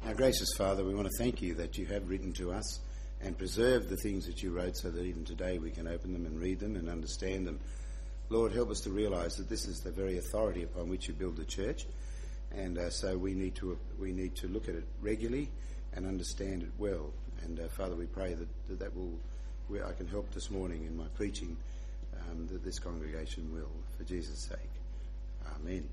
Our gracious Father, we want to thank you that you have written to us and preserved the things that you wrote so that even today we can open them and read them and understand them. Lord, help us to realise that this is the very authority upon which you build the church, and so we need to look at it regularly and understand it well. And Father, we pray that I can help this morning in my preaching, that this congregation will, for Jesus' sake. Amen.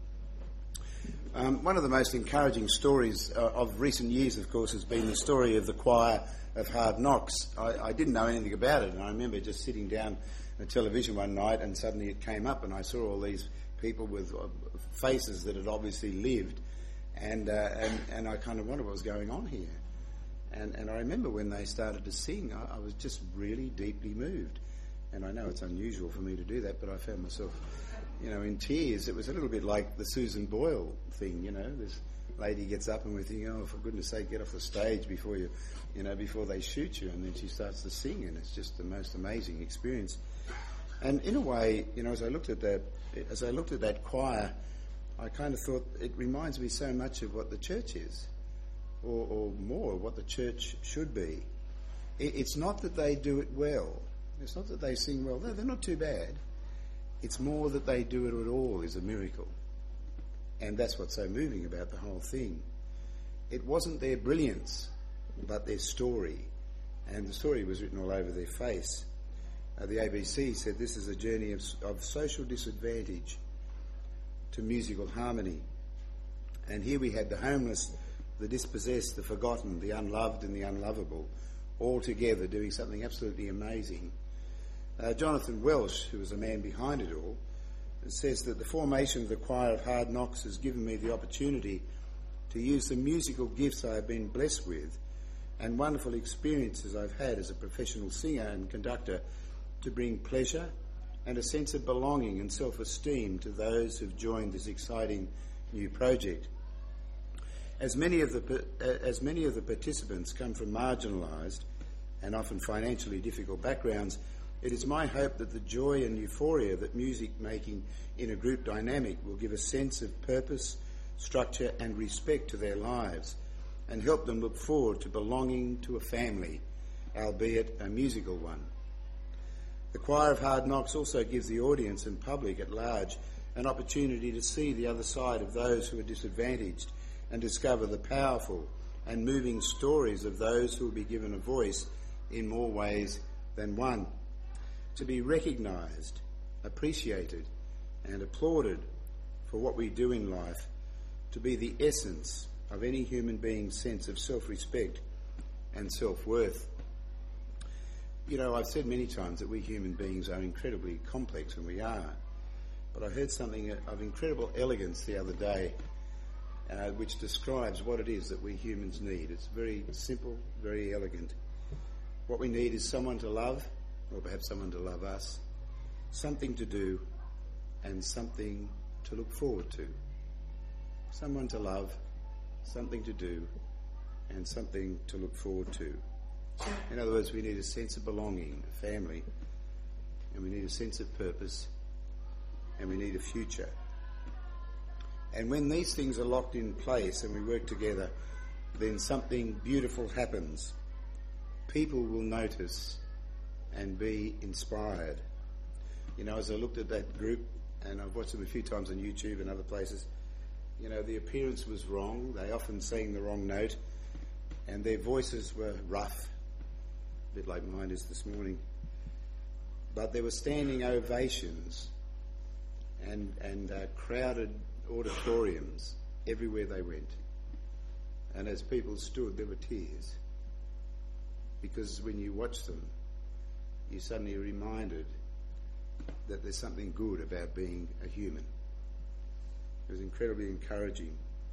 One of the most encouraging stories of recent years, of course, has been the story of the choir of Hard Knocks. I didn't know anything about it, and I remember just sitting down at television one night and suddenly it came up and I saw all these people with faces that had obviously lived, and I kind of wondered what was going on here. And I remember when they started to sing, I was just really deeply moved. And I know it's unusual for me to do that, but I found myself, in tears. It was a little bit like the Susan Boyle thing, this lady gets up and we're thinking, oh, for goodness sake, get off the stage before before they shoot you. And then she starts to sing, and it's just the most amazing experience. And in a way, as I looked at that choir, I kind of thought it reminds me so much of what the church is, or more, what the church should be. It's not that they do it well. It's not that they sing well. No, they're not too bad. It's more that they do it at all is a miracle. And that's what's so moving about the whole thing. It wasn't their brilliance, but their story. And the story was written all over their face. The ABC said this is a journey of social disadvantage to musical harmony. And here we had the homeless, the dispossessed, the forgotten, the unloved and the unlovable, all together doing something absolutely amazing. Jonathan Welsh, who was the man behind it all, says that the formation of the choir of Hard Knocks has given me the opportunity to use the musical gifts I have been blessed with and wonderful experiences I've had as a professional singer and conductor to bring pleasure and a sense of belonging and self-esteem to those who've joined this exciting new project. As many of the participants come from marginalised and often financially difficult backgrounds, it is my hope that the joy and euphoria that music making in a group dynamic will give a sense of purpose, structure and respect to their lives and help them look forward to belonging to a family, albeit a musical one. The choir of Hard Knocks also gives the audience and public at large an opportunity to see the other side of those who are disadvantaged and discover the powerful and moving stories of those who will be given a voice in more ways than one. To be recognised, appreciated and applauded for what we do in life, to be the essence of any human being's sense of self-respect and self-worth. I've said many times that we human beings are incredibly complex, and we are. But I heard something of incredible elegance the other day, which describes what it is that we humans need. It's very simple, very elegant. What we need is someone to love, or perhaps someone to love us, something to do, and something to look forward to. Someone to love, something to do, and something to look forward to. In other words, we need a sense of belonging, a family, and we need a sense of purpose, and we need a future. And when these things are locked in place and we work together, then something beautiful happens. People will notice and be inspired. As I looked at that group, and I've watched them a few times on YouTube and other places, the appearance was wrong. They often sang the wrong note, and their voices were rough, a bit like mine is this morning. But there were standing ovations and crowded auditoriums everywhere they went. And as people stood, there were tears. Because when you watch them, you suddenly are reminded that there's something good about being a human. It was incredibly encouraging.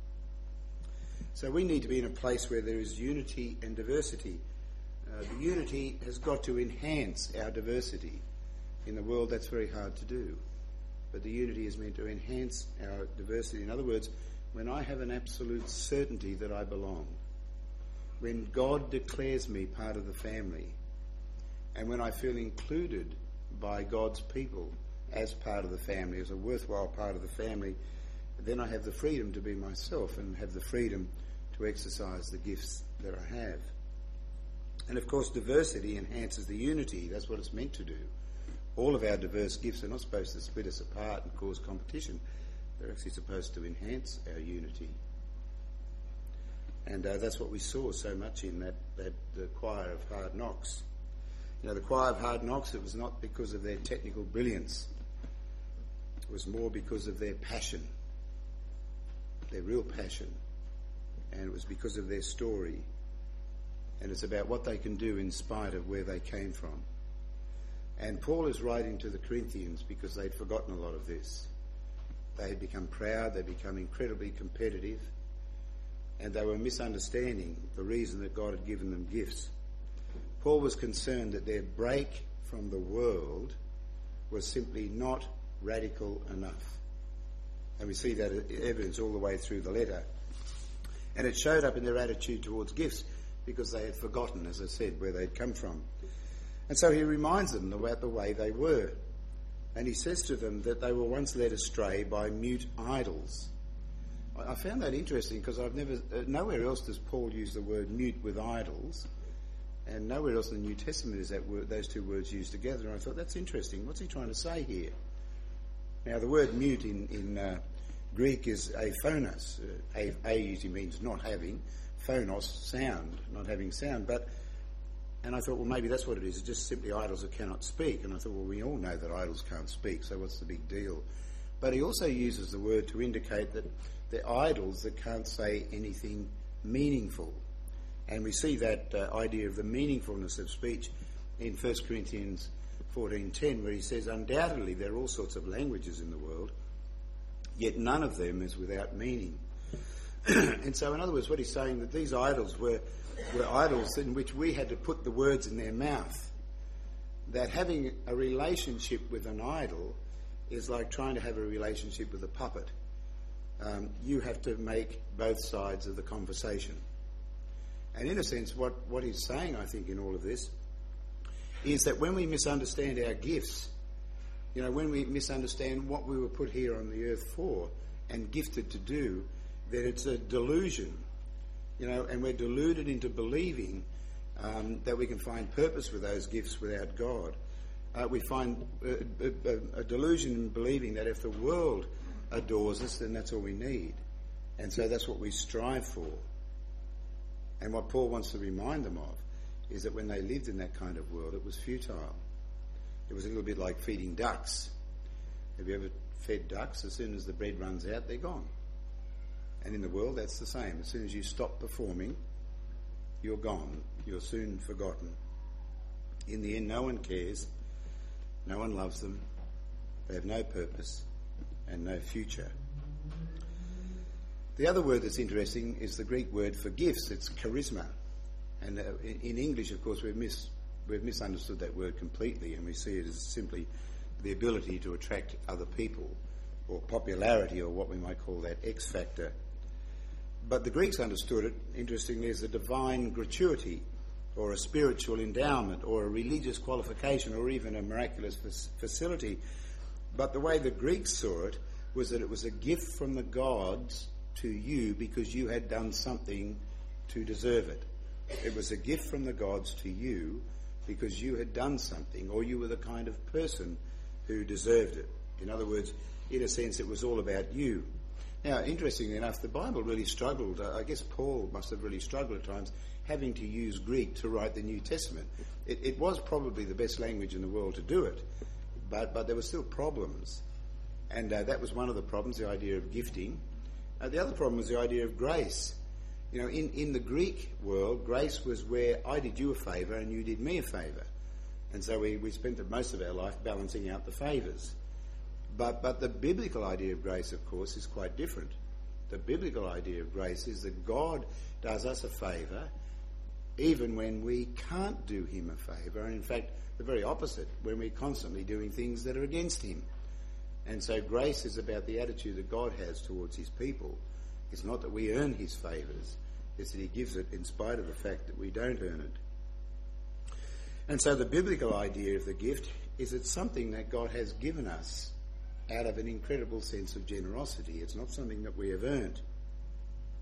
So we need to be in a place where there is unity and diversity. The unity has got to enhance our diversity. In the world, that's very hard to do. But the unity is meant to enhance our diversity. In other words, when I have an absolute certainty that I belong, when God declares me part of the family, and when I feel included by God's people as part of the family, as a worthwhile part of the family, then I have the freedom to be myself and have the freedom to to exercise the gifts that I have. And of course, diversity enhances the unity. That's what it's meant to do. All of our diverse gifts are not supposed to split us apart and cause competition. They're actually supposed to enhance our unity. And that's what we saw so much in the choir of Hard Knocks. You know, the choir of Hard Knocks, it was not because of their technical brilliance. It was more because of their passion, their real passion. And it was because of their story. And it's about what they can do in spite of where they came from. And Paul is writing to the Corinthians because they'd forgotten a lot of this. They had become proud, they'd become incredibly competitive, and they were misunderstanding the reason that God had given them gifts. Paul was concerned that their break from the world was simply not radical enough. And we see that evidence all the way through the letter. And it showed up in their attitude towards gifts because they had forgotten, as I said, where they'd come from. And so he reminds them about the way they were. And he says to them that they were once led astray by mute idols. I found that interesting because nowhere else does Paul use the word mute with idols, and nowhere else in the New Testament is those two words used together. And I thought, that's interesting. What's he trying to say here? Now, the word mute in Greek is aphonos. A usually means not having. Phonos, sound, not having sound. And I thought, well, maybe that's what it is. It's just simply idols that cannot speak. And I thought, well, we all know that idols can't speak, so what's the big deal? But he also uses the word to indicate that they're idols that can't say anything meaningful. And we see that idea of the meaningfulness of speech in 1 Corinthians 14:10, where he says, undoubtedly there are all sorts of languages in the world, yet none of them is without meaning. And so, in other words, what he's saying, that these idols were idols in which we had to put the words in their mouth. That having a relationship with an idol is like trying to have a relationship with a puppet. You have to make both sides of the conversation. And in a sense, what he's saying, I think, in all of this, is that when we misunderstand our gifts, you know, when we misunderstand what we were put here on the earth for and gifted to do, that it's a delusion, you know, and we're deluded into believing that we can find purpose with those gifts without God. We find a delusion in believing that if the world adores us, then that's all we need. And so that's what we strive for. And what Paul wants to remind them of is that when they lived in that kind of world, it was futile. It was a little bit like feeding ducks. Have you ever fed ducks? As soon as the bread runs out, they're gone. And in the world, that's the same. As soon as you stop performing, you're gone. You're soon forgotten. In the end, no one cares. No one loves them. They have no purpose and no future. The other word that's interesting is the Greek word for gifts. It's charisma. And in English, of course, we've misunderstood that word completely, and we see it as simply the ability to attract other people, or popularity, or what we might call that X factor. But the Greeks understood it, interestingly, as a divine gratuity, or a spiritual endowment, or a religious qualification, or even a miraculous facility. But the way the Greeks saw it was that it was a gift from the gods to you because you had done something to deserve it. It was a gift from the gods to you because you had done something, or you were the kind of person who deserved it. In other words, in a sense, it was all about you. Now, interestingly enough, the Bible really struggled. I guess Paul must have really struggled at times having to use Greek to write the New Testament. It was probably the best language in the world to do it, but there were still problems. And that was one of the problems, the idea of gifting. The other problem was the idea of grace. You know, in the Greek world, grace was where I did you a favour and you did me a favour. And so we spent most of our life balancing out the favours. But the biblical idea of grace, of course, is quite different. The biblical idea of grace is that God does us a favour even when we can't do him a favour, and in fact, the very opposite, when we're constantly doing things that are against him. And so grace is about the attitude that God has towards his people. It's not that we earn his favours, it's that he gives it in spite of the fact that we don't earn it. And so the biblical idea of the gift is it's something that God has given us out of an incredible sense of generosity. It's not something that we have earned.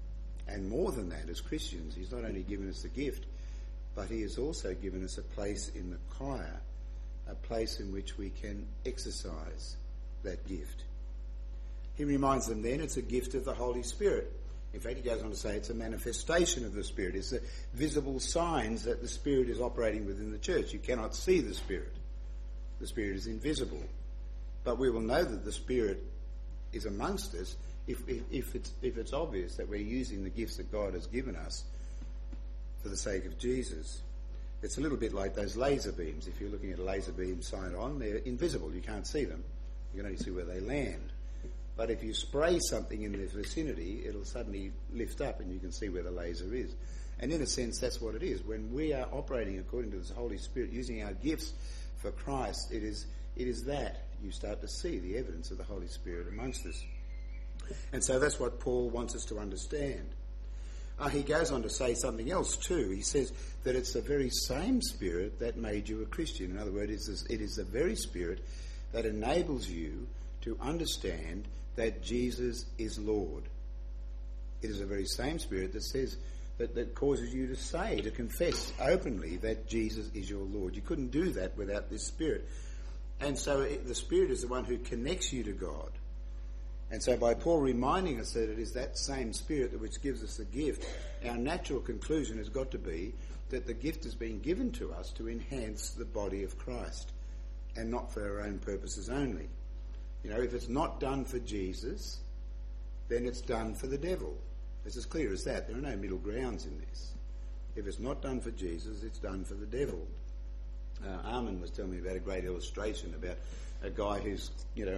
And more than that, as Christians, he's not only given us the gift, but he has also given us a place in the choir, a place in which we can exercise that gift. He reminds them then it's a gift of the Holy Spirit. In fact, he goes on to say it's a manifestation of the Spirit. It's the visible signs that the Spirit is operating within the church. You cannot see the Spirit. The Spirit is invisible. But we will know that the Spirit is amongst us if it's obvious that we're using the gifts that God has given us for the sake of Jesus. It's a little bit like those laser beams. If you're looking at a laser beam signed on, they're invisible. You can't see them. You can only see where they land. But if you spray something in the vicinity, it'll suddenly lift up and you can see where the laser is. And in a sense, that's what it is. When we are operating according to the Holy Spirit, using our gifts for Christ, it is that you start to see the evidence of the Holy Spirit amongst us. And so that's what Paul wants us to understand. He goes on to say something else too. He says that it's the very same Spirit that made you a Christian. In other words, it is the very Spirit that enables you to understand that Jesus is Lord. It is the very same Spirit that says that causes you to say, to confess openly that Jesus is your Lord. You couldn't do that without this Spirit. And so the Spirit is the one who connects you to God. And so by Paul reminding us that it is that same Spirit which gives us the gift, our natural conclusion has got to be that the gift has been given to us to enhance the body of Christ and not for our own purposes only. You know, if it's not done for Jesus, then it's done for the devil. It's as clear as that. There are no middle grounds in this. If it's not done for Jesus, it's done for the devil. Armin was telling me about a great illustration about a guy who's,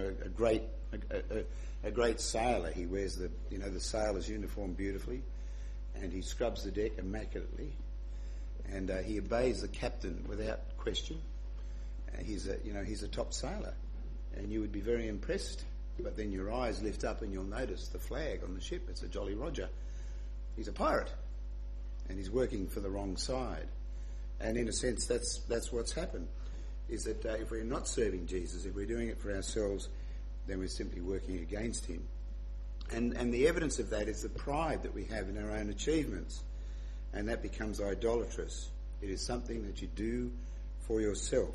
a great sailor. He wears the sailor's uniform beautifully, and he scrubs the deck immaculately, and he obeys the captain without question. He's a top sailor, and you would be very impressed. But then your eyes lift up and you'll notice the flag on the ship. It's a Jolly Roger. He's a pirate, and he's working for the wrong side. And in a sense, that's what's happened, is that if we're not serving Jesus, if we're doing it for ourselves, then we're simply working against him. And the evidence of that is the pride that we have in our own achievements, and that becomes idolatrous. It is something that you do for yourself.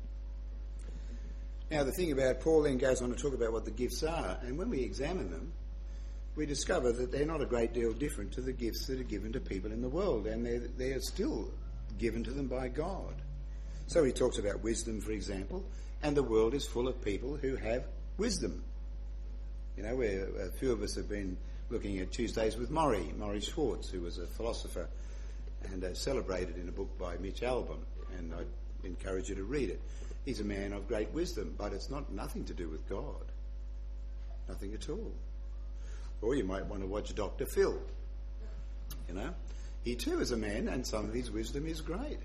Now, the thing about Paul then goes on to talk about what the gifts are, and when we examine them, we discover that they're not a great deal different to the gifts that are given to people in the world, and they are still given to them by God. So he talks about wisdom, for example, and the world is full of people who have wisdom. You know, a few of us have been looking at Tuesdays with Maury Schwartz, who was a philosopher and celebrated in a book by Mitch Albom, and I encourage you to read it. He's a man of great wisdom, but it's nothing to do with God. Nothing at all. Or you might want to watch Dr. Phil. You know, he too is a man, and some of his wisdom is great,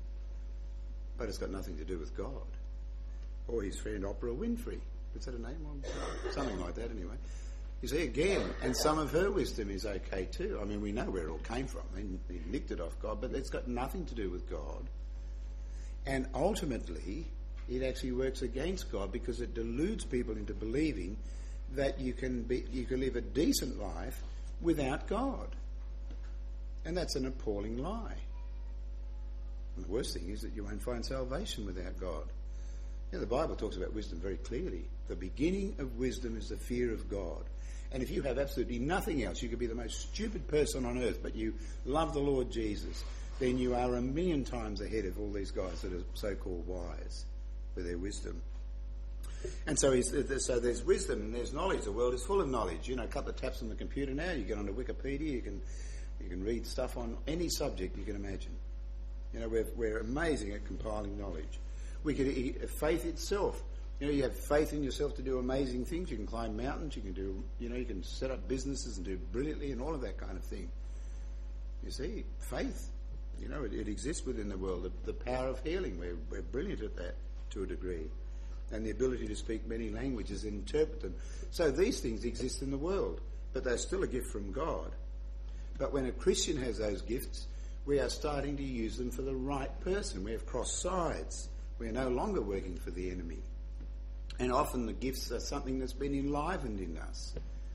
but it's got nothing to do with God. Or his friend Oprah Winfrey. Is that a name? Something like that anyway. You see, again, and some of her wisdom is okay too. I mean, we know where it all came from. They nicked it off God, but it's got nothing to do with God. And ultimately, it actually works against God because it deludes people into believing that you can live a decent life without God. And that's an appalling lie. And the worst thing is that you won't find salvation without God. You know, the Bible talks about wisdom very clearly. The beginning of wisdom is the fear of God. And if you have absolutely nothing else, you could be the most stupid person on earth, but you love the Lord Jesus, then you are 1,000,000 times ahead of all these guys that are so-called wise with their wisdom. And so there's wisdom and there's knowledge. The world is full of knowledge. You know, a couple of taps on the computer now, you get onto Wikipedia, you can read stuff on any subject you can imagine. You know, we're amazing at compiling knowledge. Faith itself. You know, you have faith in yourself to do amazing things. You can climb mountains. You can set up businesses and do brilliantly and all of that kind of thing. You see, faith. You know, it exists within the world. The power of healing. We're brilliant at that to a degree. And the ability to speak many languages and interpret them. So these things exist in the world, but they're still a gift from God. But when a Christian has those gifts, we are starting to use them for the right person. We have crossed sides. We are no longer working for the enemy. And often the gifts are something that's been enlivened in us.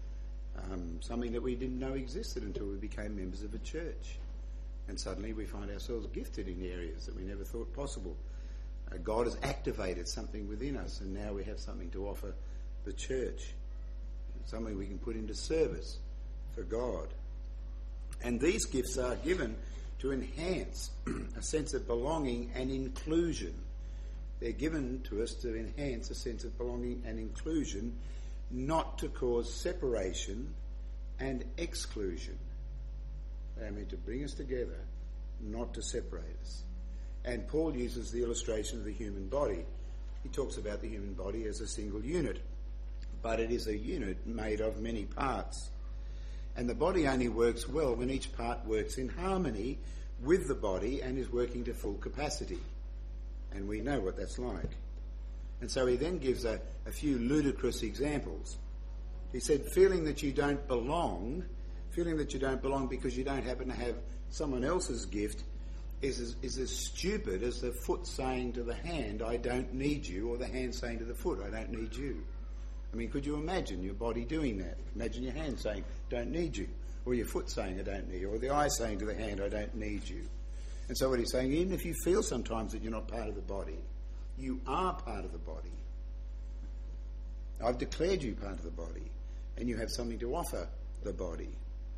something that we didn't know existed until we became members of a church. And suddenly we find ourselves gifted in areas that we never thought possible. God has activated something within us, and now we have something to offer the church, something we can put into service for God. And these gifts are given to enhance a sense of belonging and inclusion. They're given to us to enhance a sense of belonging and inclusion, not to cause separation and exclusion. They are meant to bring us together, not to separate us. And Paul uses the illustration of the human body. He talks about the human body as a single unit, but it is a unit made of many parts. And the body only works well when each part works in harmony with the body and is working to full capacity. And we know what that's like. And so he then gives a few ludicrous examples. He said, feeling that you don't belong because you don't happen to have someone else's gift is as stupid as the foot saying to the hand, I don't need you, or the hand saying to the foot, I don't need you. I mean, could you imagine your body doing that? Imagine your hand saying, don't need you, or your foot saying, I don't need you, or the eye saying to the hand, I don't need you. And so what he's saying, even if you feel sometimes that you're not part of the body, you are part of the body. I've declared you part of the body, and you have something to offer the body.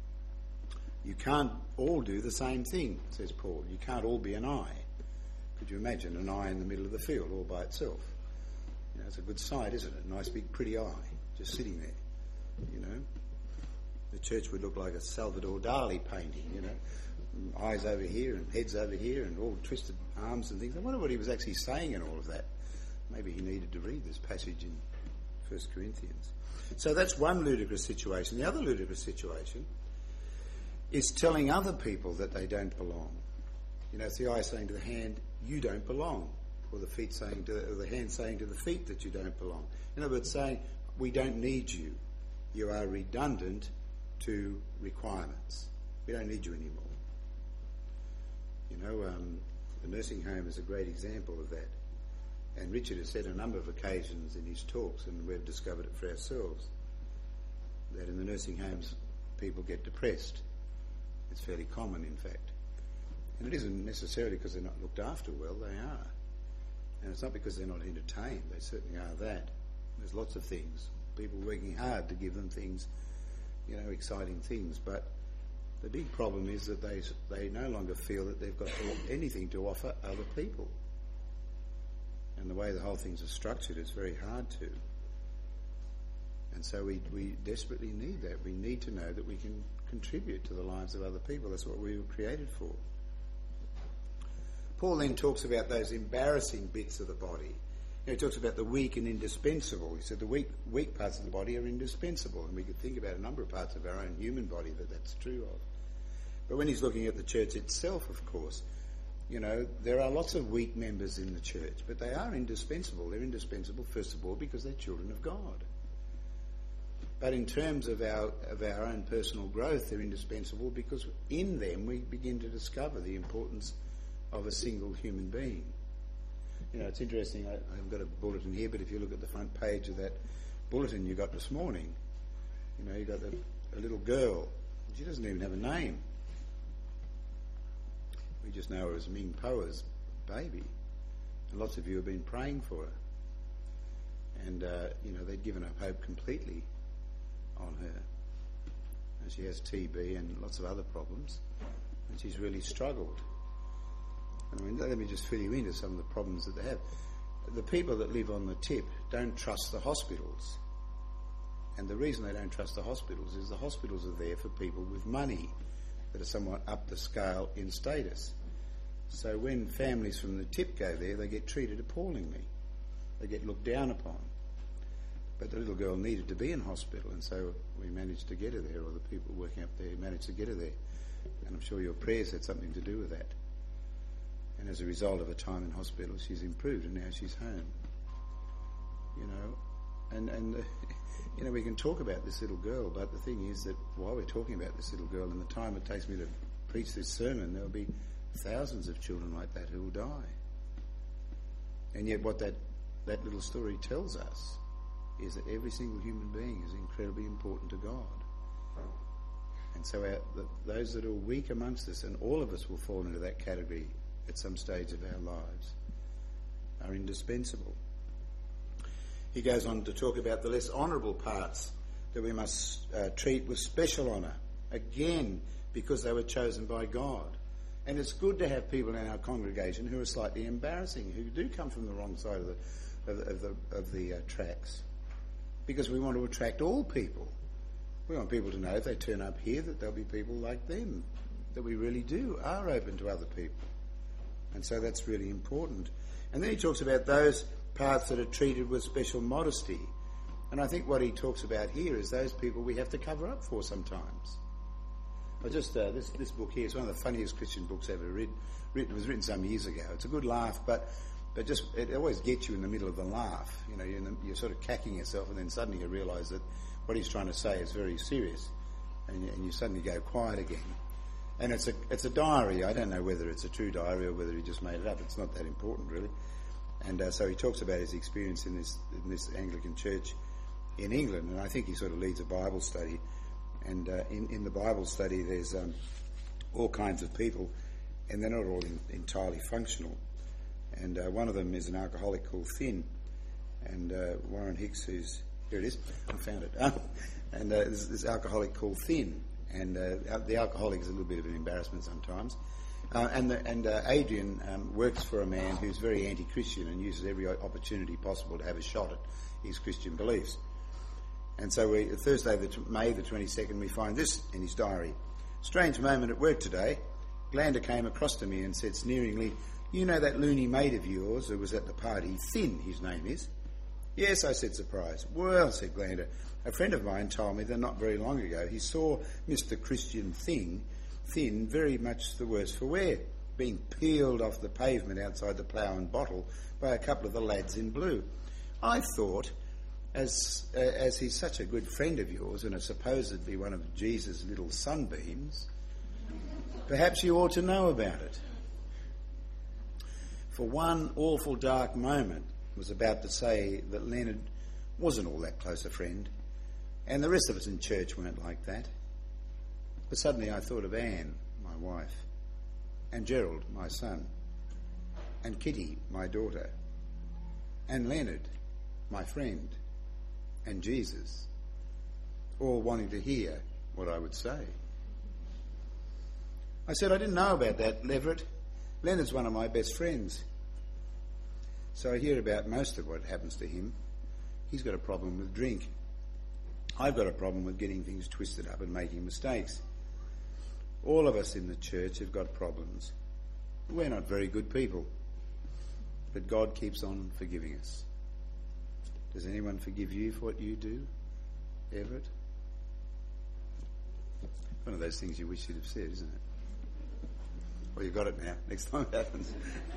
You can't all do the same thing, says Paul. You can't all be an eye. Could you imagine an eye in the middle of the field all by itself? You know, it's a good sight, isn't it? A nice big pretty eye just sitting there, you know. The church would look like a Salvador Dali painting, you know. Eyes over here and heads over here and all twisted arms and things. I wonder what he was actually saying in all of that. Maybe he needed to read this passage in 1 Corinthians. So that's one ludicrous situation. The other ludicrous situation is telling other people that they don't belong. You know, it's the eye saying to the hand, you don't belong. Or the feet saying or the hand saying to the feet that you don't belong. In other words, saying, we don't need you. You are redundant to requirements. We don't need you anymore. You know, the nursing home is a great example of that. And Richard has said on a number of occasions in his talks, and we've discovered it for ourselves, that in the nursing homes people get depressed. It's fairly common, in fact. And it isn't necessarily because they're not looked after well, they are. And it's not because they're not entertained, they certainly are that. There's lots of things. People working hard to give them things, you know, exciting things. But the big problem is that they no longer feel that they've got anything to offer other people. And the way the whole things are structured, it's very hard to. And so we desperately need that. We need to know that we can contribute to the lives of other people. That's what we were created for. Paul then talks about those embarrassing bits of the body. You know, he talks about the weak and indispensable. He said the weak parts of the body are indispensable. And we could think about a number of parts of our own human body that that's true of. But when he's looking at the church itself, of course, you know, there are lots of weak members in the church, but they are indispensable. They're indispensable, first of all, because they're children of God. But in terms of our own personal growth, they're indispensable because in them we begin to discover the importance of a single human being. You know, it's interesting, I haven't got a bulletin here, but if you look at the front page of that bulletin you got this morning, you know, you got a little girl. She doesn't even have a name. We just know her as Ming Poa's baby. And lots of you have been praying for her. And, you know, they'd given up hope completely on her. And she has TB and lots of other problems. And she's really struggled. I mean, let me just fill you into some of the problems that they have. The people that live on the tip don't trust the hospitals. And the reason they don't trust the hospitals is the hospitals are there for people with money that are somewhat up the scale in status. So when families from the tip go there, they get treated appallingly. They get looked down upon. But the little girl needed to be in hospital, and so we managed to get her there, or the people working up there managed to get her there. And I'm sure your prayers had something to do with that. And as a result of her time in hospital, she's improved, and now she's home. You know, and you know, we can talk about this little girl, but the thing is that while we're talking about this little girl, and the time it takes me to preach this sermon, there'll be thousands of children like that who will die. And yet what that little story tells us is that every single human being is incredibly important to God. And so those that are weak amongst us, and all of us will fall into that category at some stage of our lives, are indispensable. He goes on to talk about the less honourable parts that we must treat with special honour, again, because they were chosen by God. And it's good to have people in our congregation who are slightly embarrassing, who do come from the wrong side of the tracks, because we want to attract all people. We want people to know if they turn up here that there'll be people like them, that we really are open to other people. And so that's really important. And then he talks about those parts that are treated with special modesty. And I think what he talks about here is those people we have to cover up for sometimes. This book here is one of the funniest Christian books ever written. It was written some years ago. It's a good laugh, but just it always gets you in the middle of the laugh. You know, you're sort of cacking yourself, and then suddenly you realise that what he's trying to say is very serious, and you suddenly go quiet again. And it's a diary. I don't know whether it's a true diary or whether he just made it up. It's not that important, really. And so he talks about his experience in this Anglican church in England, and I think he sort of leads a Bible study. And in the Bible study, there's all kinds of people, and they're not all entirely functional. And one of them is an alcoholic called Finn, and Warren Hicks, who's here it is, I found it. And there's this alcoholic called Finn, and the alcoholic is a little bit of an embarrassment sometimes. And Adrian works for a man who's very anti-Christian and uses every opportunity possible to have a shot at his Christian beliefs. And so Thursday, May the 22nd, we find this in his diary. Strange moment at work today. Glander came across to me and said sneeringly, "You know that loony mate of yours who was at the party? Finn, his name is." "Yes," I said, surprised. "Well," said Glander, "a friend of mine told me that not very long ago he saw Mr. Christian Finn very much the worse for wear, being peeled off the pavement outside the Plough and Bottle by a couple of the lads in blue. I thought, as he's such a good friend of yours and is supposedly one of Jesus' little sunbeams, perhaps you ought to know about it." For one awful dark moment, I was about to say that Leonard wasn't all that close a friend, and the rest of us in church weren't like that. But suddenly I thought of Anne, my wife, and Gerald, my son, and Kitty, my daughter, and Leonard, my friend, and Jesus, all wanting to hear what I would say. I said, "I didn't know about that, Leverett. Leonard's one of my best friends." So I hear about most of what happens to him. He's got a problem with drink. I've got a problem with getting things twisted up and making mistakes. All of us in the church have got problems. We're not very good people, but God keeps on forgiving us. Does anyone forgive you for what you do, Everett? One of those things you wish you'd have said, isn't it? Well, you've got it now. Next time it happens.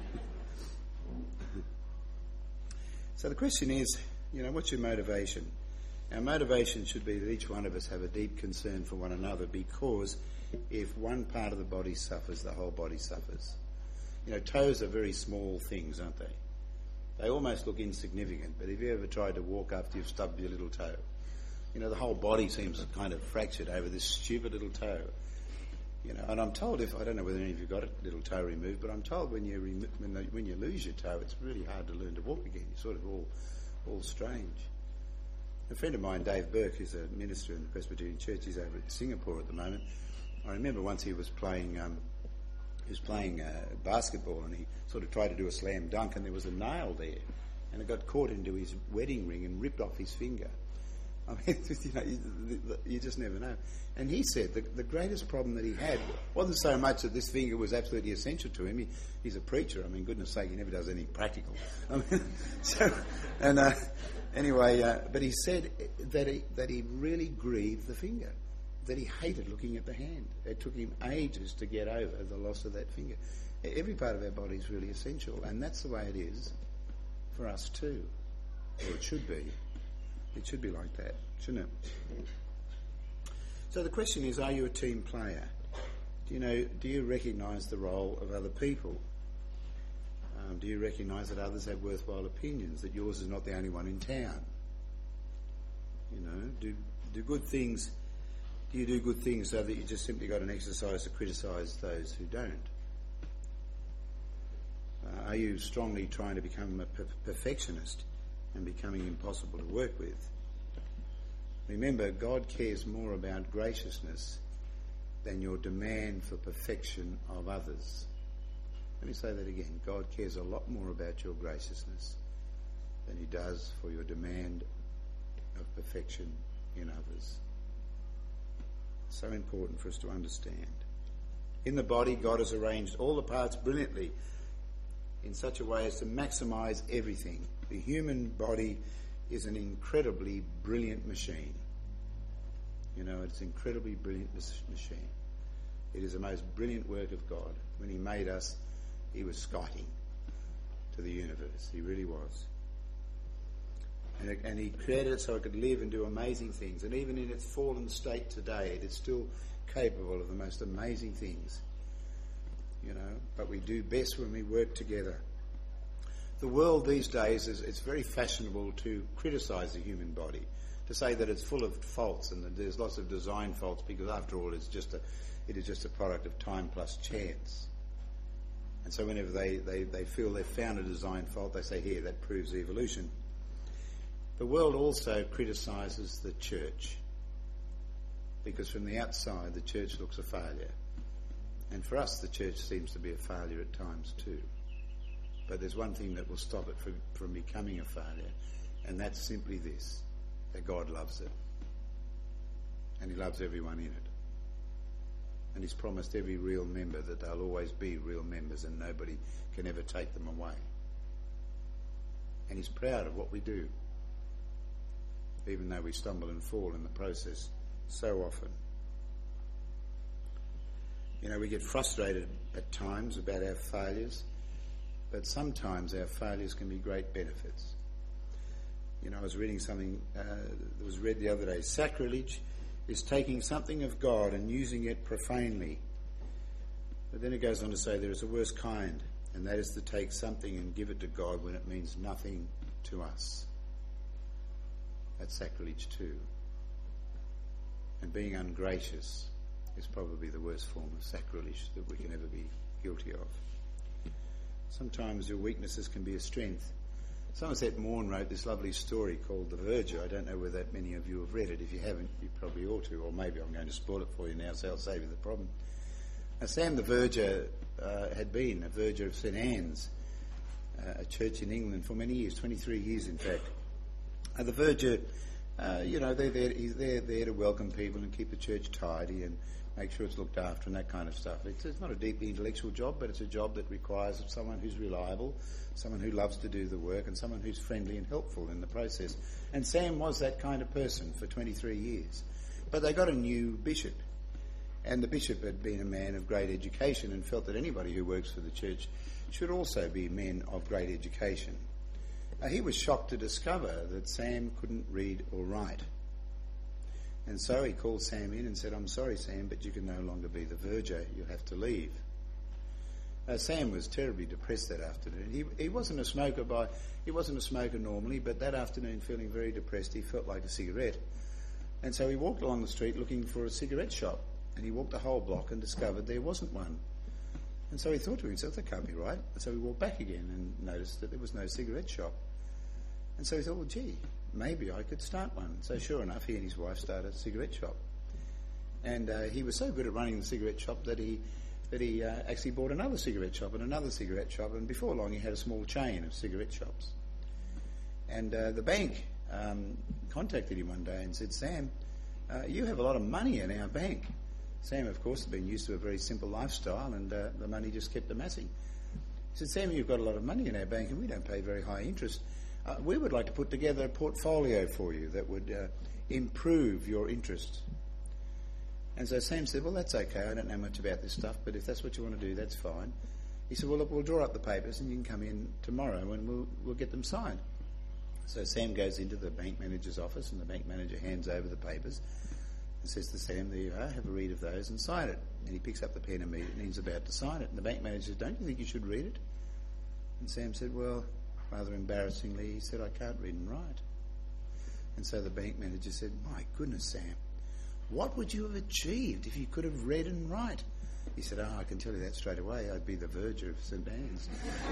So the question is, what's your motivation? Our motivation should be that each one of us have a deep concern for one another, because if one part of the body suffers, the whole body suffers. Toes are very small things, aren't they? They almost look insignificant, but have you ever tried to walk after you've stubbed your little toe? The whole body seems kind of fractured over this stupid little toe. And I'm told, I don't know whether any of you got a little toe removed, but I'm told when you lose your toe, it's really hard to learn to walk again. You're sort of all strange. A friend of mine, Dave Burke, who's a minister in the Presbyterian Church, he's over in Singapore at the moment. I remember once he was playing basketball, and he sort of tried to do a slam dunk, and there was a nail there, and it got caught into his wedding ring and ripped off his finger. I mean, you just never know. And he said the greatest problem that he had wasn't so much that this finger was absolutely essential to him. He's a preacher. I mean, goodness sake, he never does anything practical. I mean, anyway, but he said that he really grieved the finger, that he hated looking at the hand. It took him ages to get over the loss of that finger. Every part of our body is really essential, and that's the way it is for us too. Or it should be. It should be like that, shouldn't it? So the question is, are you a team player? Do you recognise the role of other people? Do you recognise that others have worthwhile opinions, that yours is not the only one in town? Do good things Do you do good things so that you just simply got an exercise to criticise those who don't? Are you strongly trying to become a perfectionist and becoming impossible to work with? Remember, God cares more about graciousness than your demand for perfection of others. Let me say that again. God cares a lot more about your graciousness than he does for your demand of perfection in others. So important for us to understand. In the body, God has arranged all the parts brilliantly in such a way as to maximise everything. The human body is an incredibly brilliant machine. You know, it's an incredibly brilliant machine. It is the most brilliant work of God. When he made us, he was Scotty to the universe. He really was. And he created it so it could live and do amazing things. And even in its fallen state today, it is still capable of the most amazing things. You know, but we do best when we work together. The world these days, it's very fashionable to criticise the human body, to say that it's full of faults and that there's lots of design faults, because after all it is just a product of time plus chance. And so whenever they feel they've found a design fault, they say, here, that proves evolution. The world also criticises the church, because from the outside the church looks a failure. And for us the church seems to be a failure at times too. But there's one thing that will stop it from becoming a failure, and that's simply this, that God loves it. And he loves everyone in it. And he's promised every real member that they'll always be real members and nobody can ever take them away. And he's proud of what we do, even though we stumble and fall in the process so often. You know, we get frustrated at times about our failures, but sometimes our failures can be great benefits. You know, I was reading something that was read the other day. Sacrilege is taking something of God and using it profanely. But then it goes on to say there is a worse kind, and that is to take something and give it to God when it means nothing to us. That's sacrilege too. And being ungracious is probably the worst form of sacrilege that we can ever be guilty of. Sometimes your weaknesses can be a strength. Somerset Maugham wrote this lovely story called The Verger. I don't know whether that many of you have read it. If you haven't, you probably ought to, or maybe I'm going to spoil it for you now, so I'll save you the problem. Now, Sam the Verger had been a verger of St Anne's, a church in England, for many years, 23 years in fact. The verger, he's there to welcome people and keep the church tidy and make sure it's looked after and that kind of stuff. It's not a deeply intellectual job, but it's a job that requires someone who's reliable, someone who loves to do the work, and someone who's friendly and helpful in the process. And Sam was that kind of person for 23 years. But they got a new bishop, and the bishop had been a man of great education and felt that anybody who works for the church should also be men of great education. He was shocked to discover that Sam couldn't read or write. And so he called Sam in and said, "I'm sorry, Sam, but you can no longer be the verger. You'll have to leave." Sam was terribly depressed that afternoon. He wasn't a smoker he wasn't a smoker normally, but that afternoon, feeling very depressed, he felt like a cigarette. And so he walked along the street looking for a cigarette shop, and he walked the whole block and discovered there wasn't one. And so he thought to himself, that can't be right. And so he walked back again and noticed that there was no cigarette shop. And so he thought, well, gee, maybe I could start one. So sure enough, he and his wife started a cigarette shop. And he was so good at running the cigarette shop that he actually bought another cigarette shop and another cigarette shop, and before long he had a small chain of cigarette shops. And the bank contacted him one day and said, "Sam, you have a lot of money in our bank." Sam, of course, had been used to a very simple lifestyle, and the money just kept amassing. He said, "Sam, you've got a lot of money in our bank and we don't pay very high interest. We would like to put together a portfolio for you that would improve your interest." And so Sam said, "Well, that's okay. I don't know much about this stuff, but if that's what you want to do, that's fine." He said, "Well, look, we'll draw up the papers and you can come in tomorrow and we'll get them signed." So Sam goes into the bank manager's office, and the bank manager hands over the papers and says to Sam, "There you are, have a read of those and sign it." And he picks up the pen immediately and he's about to sign it. And the bank manager says, "Don't you think you should read it?" And Sam said, well, rather embarrassingly, he said, "I can't read and write." And so the bank manager said, "My goodness, Sam, What would you have achieved if you could have read and write? He said, I can tell you that straight away. I'd be the verger of St. Anne's.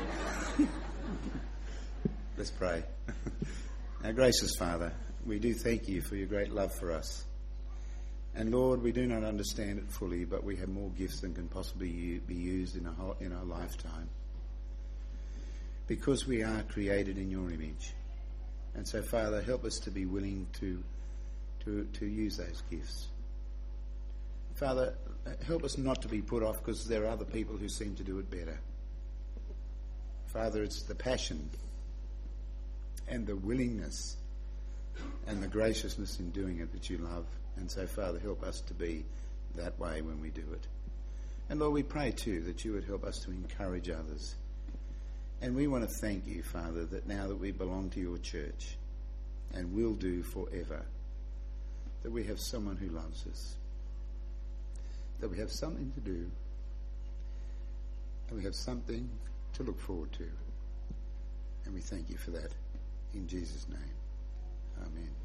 Let's pray. Our gracious Father, we do thank you for your great love for us. And Lord, we do not understand it fully, but we have more gifts than can possibly be used in our lifetime. Because we are created in your image. And so, Father, help us to be willing to use those gifts. Father, help us not to be put off because there are other people who seem to do it better. Father, it's the passion and the willingness and the graciousness in doing it that you love. And so, Father, help us to be that way when we do it. And Lord, we pray too that you would help us to encourage others. And we want to thank you, Father, that now that we belong to your church and will do forever, that we have someone who loves us, that we have something to do, and we have something to look forward to. And we thank you for that. In Jesus' name, amen.